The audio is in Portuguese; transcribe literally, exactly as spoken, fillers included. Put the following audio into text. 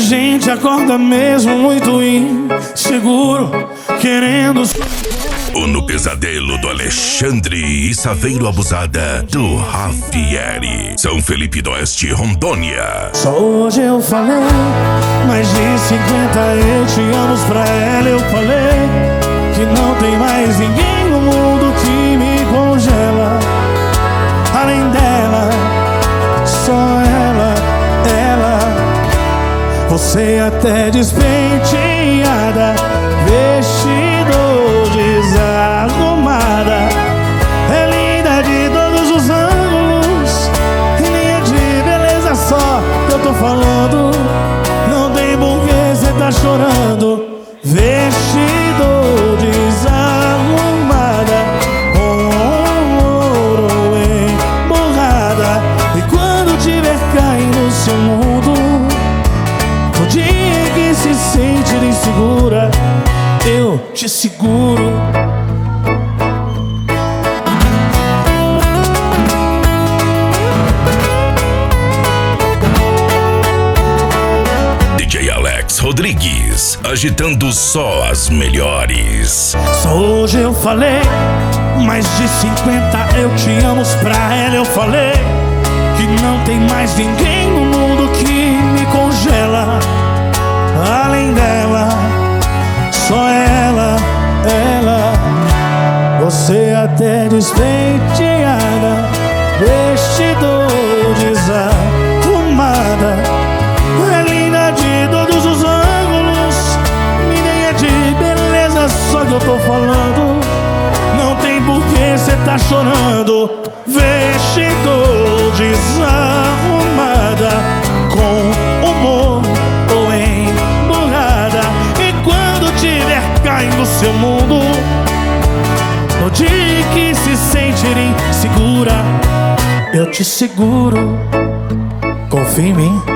gente acorda mesmo muito inseguro, querendo. O No Pesadelo do Alexandre e Saveiro Abusada do Javieri. São Felipe do Oeste, Rondônia. Só hoje eu falei, mais de cinquenta eu te amo pra ela. Eu falei que não tem mais ninguém no mundo que me congela. Além dela, só ela, ela. Você até despenteada, vestido desarrumada, é linda de todos os ângulos, e nem é de beleza só que eu tô falando. Não tem porquê cê tá chorando. Vestido desarrumada, com ouro emborrada, e quando tiver caindo no seu mundo, no dia que se sentir insegura, eu te seguro. D J Alex Rodrigues, agitando só as melhores. Só hoje eu falei, mais de cinquenta eu te amo pra ela. Eu falei que não tem mais ninguém no mundo que me congela. Além dela, só ela, ela. Você até despenteada, vestido desarrumada, é linda de todos os ângulos, e nem é de beleza só que eu tô falando. Não tem porquê cê tá chorando. Vestido desarrumada, com humor ou emburrada, e quando tiver caindo no seu mundo, no dia que se sentir insegura, eu te seguro. Confia em mim.